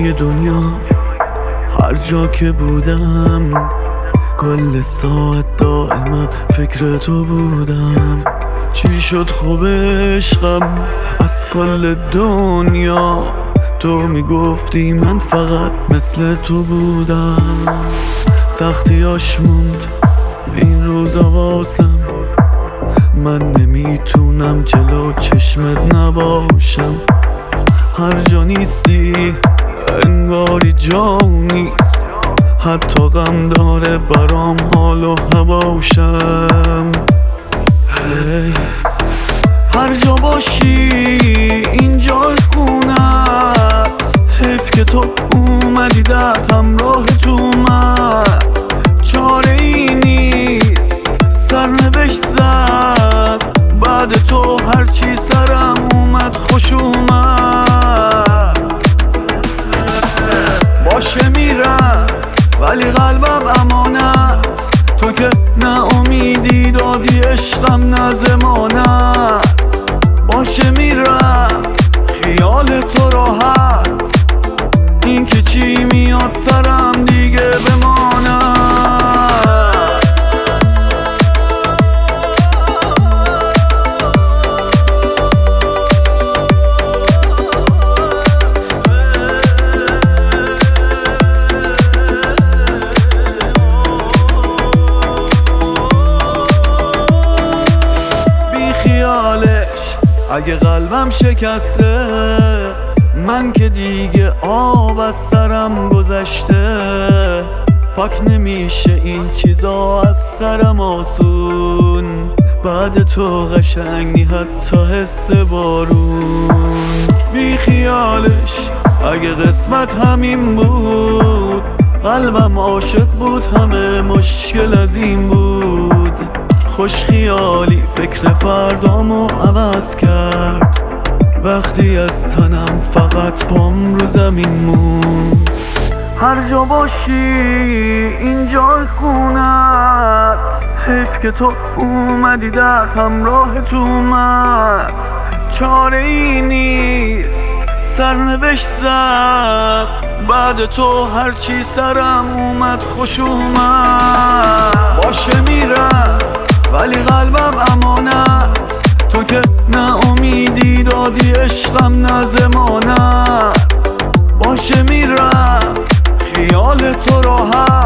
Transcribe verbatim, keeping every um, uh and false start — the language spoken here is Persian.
دنیای دنیا هر جا که بودم کل ساعت دائما فکر تو بودم. چی شد خوب عشقم از کل دنیا؟ تو میگفتی من فقط مثل تو بودم. سختیاش موند این روزا واسم، من نمیتونم جلو چشمت نباشم. هر جا نیستی انگاری جا نیست، حتی غم داره برام حال و هواشم. hey. هر جا باشی اینجا خونت، حیف که تو اومدی درد همراه تو اومد. چاره ای نیست سرنوشت زد، بعد تو هرچی سرم اومد خوش اومد. باشه میرم ولی قلبم امانت، تو که نه امیدی دادی عشقم نه ضمانت. باشه میرم خیال تو راحت، این که چی میاد سرم دیگه بماند. اگه قلبم شکسته من که دیگه آب از سرم گذشته. پاک نمیشه این چیزا از سرم آسون، بعد تو قشنگی حتی حس بارون. بی خیالش اگه قسمت همین بود، قلبم عاشق بود همه مشکل از این بود. خوش خیالی فکر فردامو عوض کرد، وقتی از تنم فقط پام رو زمین موند. هر جا باشی اینجا خونت، حیف که تو اومدی درد همراه تو اومد. چاره ای نیست سرنوشت زد، بعد تو هرچی سرم اومد خوش اومد. باشه میرم ولی قلبم امانت، تو که نه امیدی دادی عشقم نه ضمانت. باشه میرم خیال تو راحت،